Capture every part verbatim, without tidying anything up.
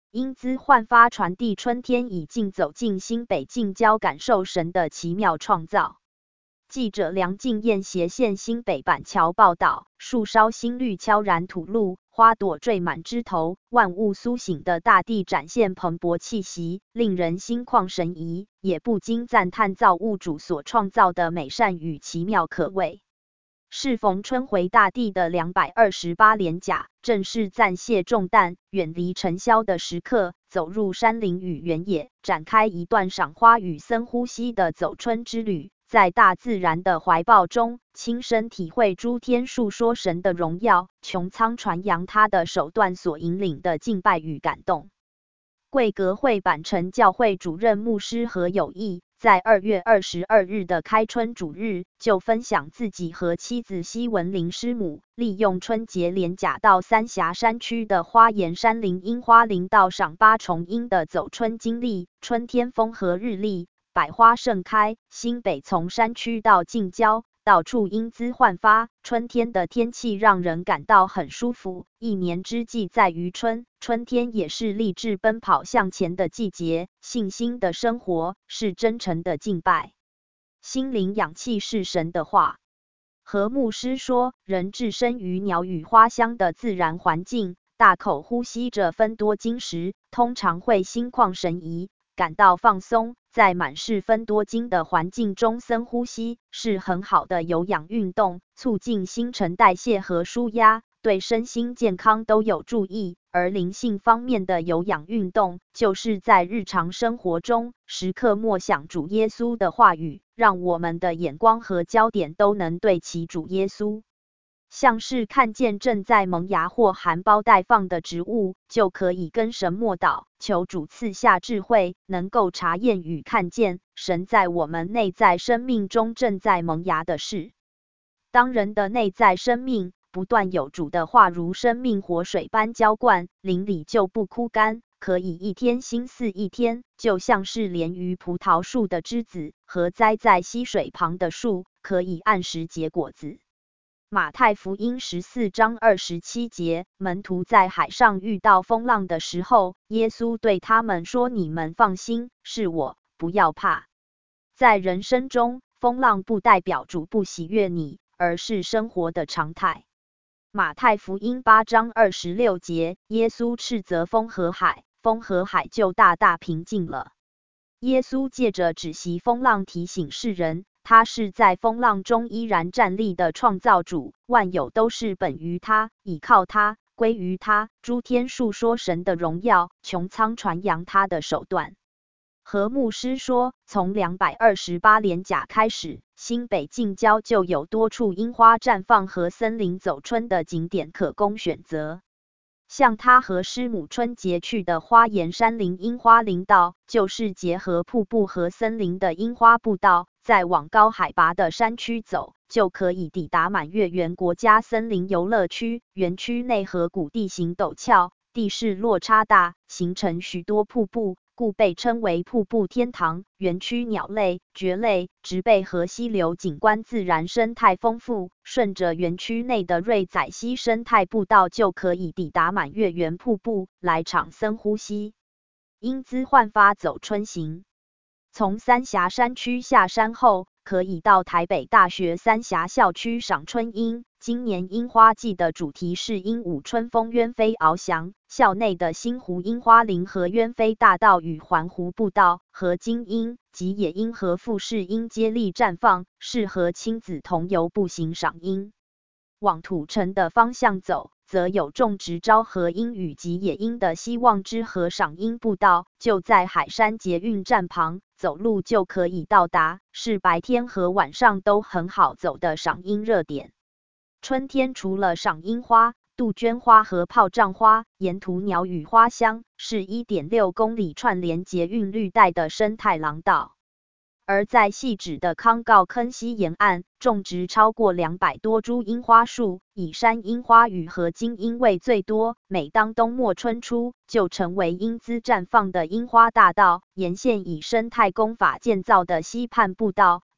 英姿焕发，传递春天已经走进新北近郊，感受神的奇妙创造。记者梁敬燕斜线新北板桥报道，树梢新绿悄然吐露，花朵缀满枝头，万物苏醒的大地展现蓬勃气息，令人心旷神怡，也不禁赞叹造物主所创造的美善与奇妙可畏。适逢春回大地的两百二十八连假，正是暂卸重担、远离尘嚣的时刻，走入山林与原野，展开一段赏花与深呼吸的走春之旅，在大自然的怀抱中，亲身体会诸天述说神的荣耀，穹苍传扬他的手段所引领的敬拜与感动。贵格会板城教会主任牧师何友义在二月二十二日的开春主日，就分享自己和妻子西文林师母利用春节连假到三峡山区的花岩山林樱花林道赏八重樱的走春经历。春天风和日丽，百花盛开，新北从山区到近郊，到处英姿焕发，春天的天气让人感到很舒服。一年之计在于春，春天也是励志奔跑向前的季节，信心的生活是真诚的敬拜，心灵氧气是神的话。何牧师说，人置身于鸟语花香的自然环境，大口呼吸着芬多精时，通常会心旷神怡，感到放松。在满是芬多精的环境中深呼吸，是很好的有氧运动，促进新陈代谢和舒压，对身心健康都有助益。而灵性方面的有氧运动，就是在日常生活中时刻默想主耶稣的话语，让我们的眼光和焦点都能对齐主耶稣。像是看见正在萌芽或含苞待放的植物，就可以跟神默祷，求主赐下智慧，能够察验与看见神在我们内在生命中正在萌芽的事。当人的内在生命不断有主的话如生命活水般浇灌，灵里就不枯干，可以一天新似一天，就像是连于葡萄树的枝子和栽在溪水旁的树，可以按时结果子。马太福音十四章二十七节，门徒在海上遇到风浪的时候，耶稣对他们说：你们放心，是我，不要怕。在人生中，风浪不代表主不喜悦你，而是生活的常态。马太福音八章二十六节，耶稣斥责风和海，风和海就大大平静了。耶稣借着止息风浪提醒世人，他是在风浪中依然站立的创造主，万有都是本于他，倚靠他，归于他，诸天述说神的荣耀，穹苍传扬他的手段。何牧师说，从两百二十八连假开始，新北近郊就有多处樱花绽放和森林走春的景点可供选择。像他和师母春节去的花岩山林樱花林道，就是结合瀑布和森林的樱花步道，再往高海拔的山区走，就可以抵达满月园国家森林游乐区。园区内河谷地形陡峭，地势落差大，形成许多瀑布，故被称为瀑布天堂。园区鸟类、蕨类、植被和溪流景观自然生态丰富，顺着园区内的瑞仔溪生态步道就可以抵达满月园瀑布，来场深呼吸。英姿焕发走春行，从三峡山区下山后，可以到台北大学三峡校区赏春樱。今年樱花季的主题是鹦鹉春风鸢飞翱翔，校内的新湖樱花林和鸢飞大道与环湖步道和金樱、吉野樱和富士樱接力绽放，适合亲子同游步行赏樱。往土城的方向走，则有种植昭和樱与吉野樱的希望之河赏樱步道，就在海山捷运站旁，走路就可以到达，是白天和晚上都很好走的赏樱热点。春天除了赏樱花、杜鹃花和炮仗花，沿途鸟语花香，是 一点六公里串联捷运绿带的生态廊道。而在汐止的康告坑溪沿岸，种植超过两百多株樱花树，以山樱花与和金樱为最多。每当冬末春初，就成为英姿绽放的樱花大道。沿线以生态工法建造的溪畔步道，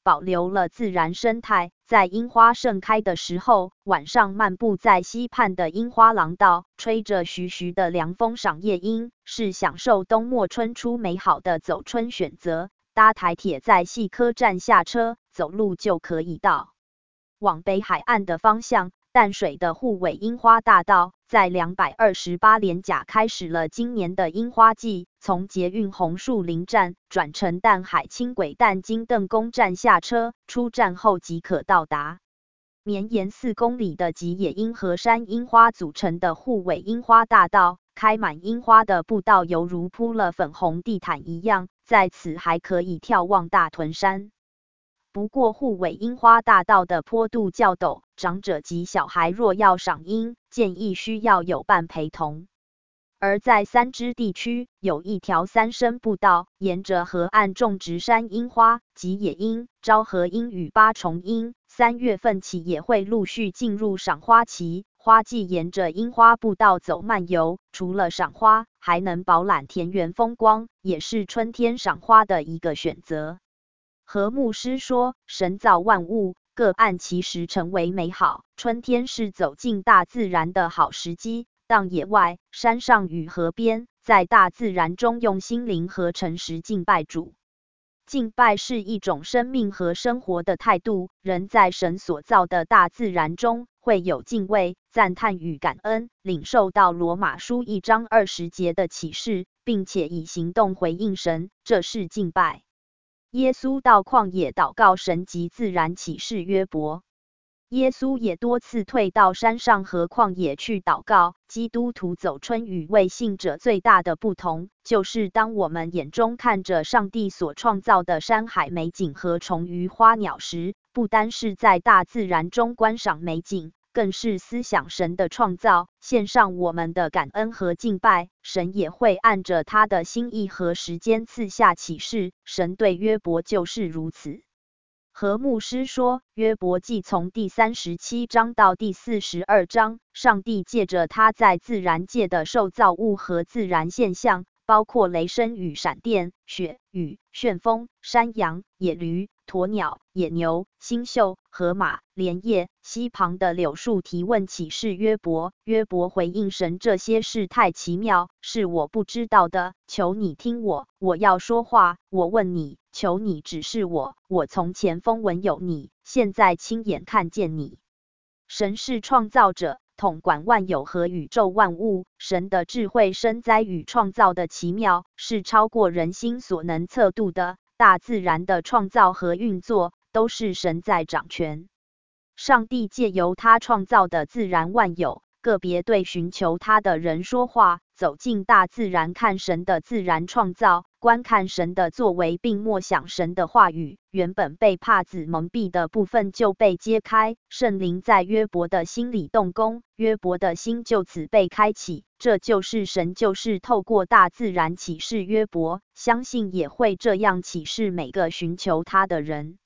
保留了自然生态。在樱花盛开的时候，晚上漫步在溪畔的樱花廊道，吹着徐徐的凉风赏夜樱，是享受冬末春初美好的走春选择。搭台铁在细科站下车，走路就可以到。往北海岸的方向，淡水的护尾樱花大道在两百二十八连甲开始了今年的樱花季，从捷运红树林站转乘淡海轻轨淡金邓公站下车，出站后即可到达。绵延四公里的吉野樱和山樱花组成的护尾樱花大道，开满樱花的步道犹如铺了粉红地毯一样，在此还可以眺望大屯山。不过护尾樱花大道的坡度较陡，长者及小孩若要赏樱，建议需要有伴陪同。而在三芝地区，有一条三生步道，沿着河岸种植山樱花、吉野樱、昭和樱与八重樱，三月份起也会陆续进入赏花期。花季沿着樱花步道走漫游，除了赏花，还能饱览田园风光，也是春天赏花的一个选择。何牧师说，神造万物，各按其时成为美好，春天是走进大自然的好时机。当野外、山上与河边，在大自然中用心灵和诚实敬拜主。敬拜是一种生命和生活的态度，人在神所造的大自然中，会有敬畏、赞叹与感恩，领受到罗马书一章二十节的启示，并且以行动回应神，这是敬拜。耶稣到旷野祷告神及自然启示约伯。耶稣也多次退到山上和旷野去祷告。基督徒走春与未信者最大的不同，就是当我们眼中看着上帝所创造的山海美景和虫鱼花鸟时，不单是在大自然中观赏美景，更是思想神的创造，献上我们的感恩和敬拜。神也会按着他的心意和时间赐下启示。神对约伯就是如此。何牧师说，约伯记从第三十七章到第四十二章，上帝借着他在自然界的受造物和自然现象，包括雷声与闪电、雪雨、旋风、山羊、野驴、鸵鸟、野牛、星宿、河马、莲叶、溪旁的柳树提问启示约伯。约伯回应神，这些事太奇妙，是我不知道的，求你听我，我要说话，我问你，求你指示我，我从前风闻有你，现在亲眼看见你。神是创造者，统管万有和宇宙万物，神的智慧深哉与创造的奇妙，是超过人心所能测度的。大自然的创造和运作，都是神在掌权。上帝借由他创造的自然万有，个别对寻求他的人说话，走进大自然看神的自然创造，观看神的作为，并默想神的话语。原本被帕子蒙蔽的部分就被揭开，圣灵在约伯的心里动工，约伯的心就此被开启。这就是神就是透过大自然启示约伯，相信也会这样启示每个寻求他的人。